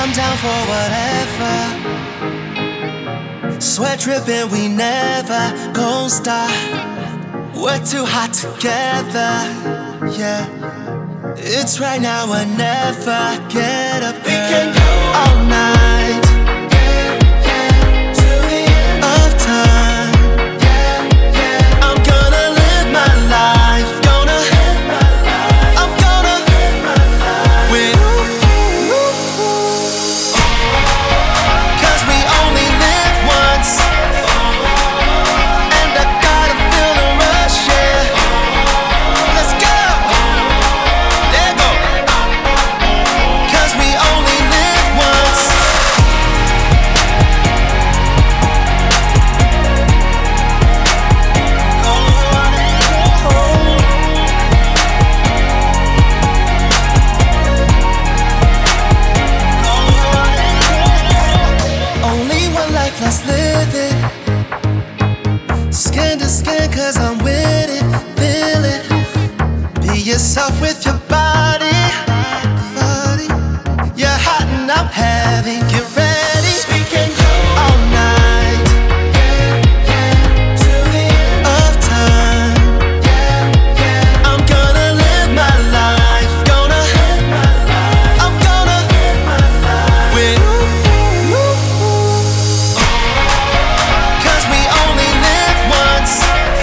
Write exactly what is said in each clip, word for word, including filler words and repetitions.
I'm down for whatever. Sweat dripping, we never gon' stop. We're too hot together, yeah. It's right now or never. Get up, we can go all night, yeah, yeah, to the end of time. Yeah, yeah. I'm gonna live my life, gonna live my life. I'm gonna live my life with you, 'cause we only live once, and I gotta feel the rush, yeah. Let's go. There go. 'Cause we only live once. Only one life, let's live it. Skin to skin, 'cause I'm with it. Feel it. Be yourself with your body. Body. You're hot and I'm heavy. Get ready. We can go all night. Yeah, yeah. To the end of time. Yeah, yeah. I'm gonna live my life. Gonna live my life. I'm gonna live my life with you. 'Cause we only live once,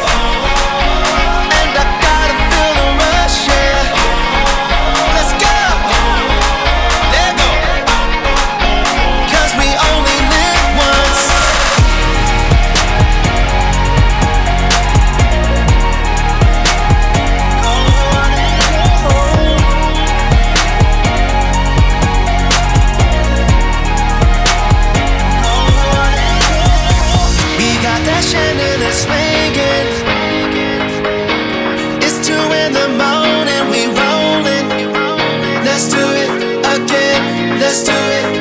and I gotta feel the rush, yeah. Let's go. There go. 'Cause we only live once. We got that chandelier swinging. It's two in the morning, we rolling. Let's do it again. Let's do it